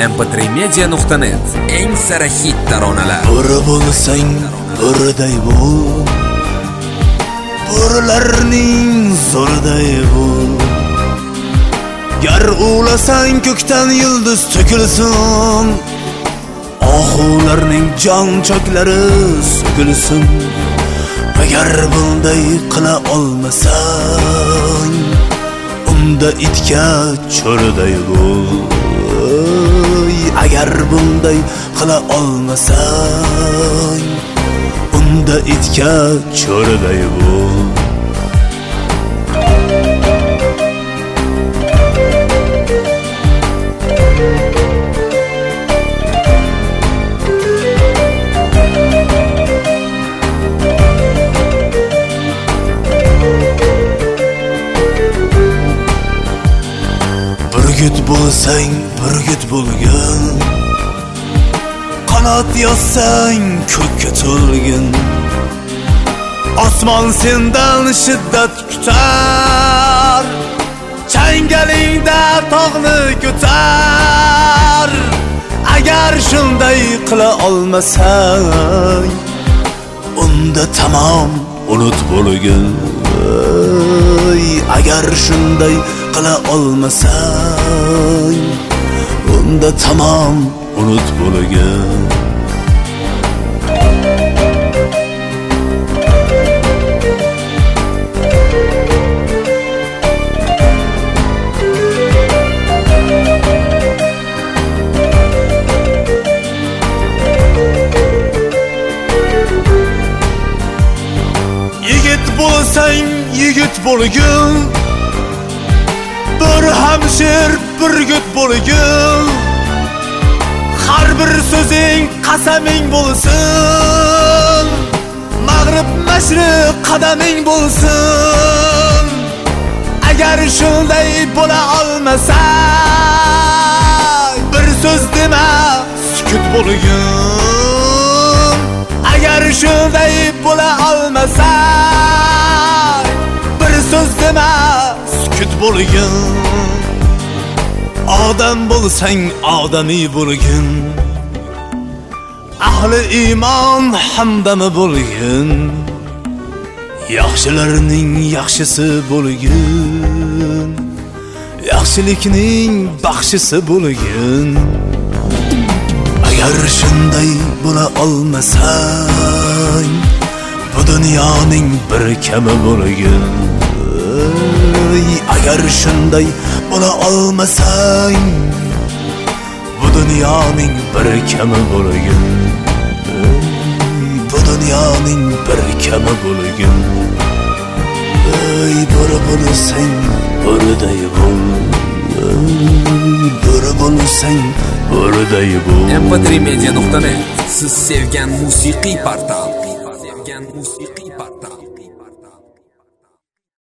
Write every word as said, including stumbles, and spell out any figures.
em p tre media nuqta net eng sara hit taronalar. Bo'ri bo'lsang bo'riday bo'l, bo'rilarning zo'riday bo'l. Gar ulasang ko'kdan yulduz to'kilsin, oxularning jon choklari so'kilsin. Agar bunday qila olmasang, unda itga cho'riday bo'l. Agar bunday qila olmasang, unda itga cho'riday bo'l. Burgut bo'lsang burgut bo'lgin, qanot yossang ko'kka to'lgin. Osmon sendan shiddat kutar, changalingda tog'ni ko'tar. Agar shunday qila olmasang, unda tamom unut bo'lgin. Agar shunday qila olmasang, unda tamom unut bo'lgin. Yigit bo'lsang yigit bo'lgin, bir hamshir burgut bo'lgin. Har bir so'zing qasaming bo'lsin, mag'rib mashriq qadaming bo'lsin. Agar shunday bo'la olmasang, bir so'z dema sukut bo'lgin. Agar shunday bo'la olmasang, bir so'z dema sukut bo'lgin. Odam bo'lsang odamiy bo'lgin, ahli iymon hamdami bo'lgin. Yaxshilarning yaxshisi bo'lgin, yaxshilikning baxshisi bo'lgin. Agar shunday bo'la olmasang, bu dunyoning bir kami bo'lgin. Agar shunday bo'la olmasang, bu dunyoning bir kami bo'lgin. Bu dunyoning bir kami bo'lgin. Ey bo'ri bo'lsang bo'riday bo'l, bo'ri bo'lsang bo'riday bo'l. em p tre media nuqta net siz sevgan musiqiy portal.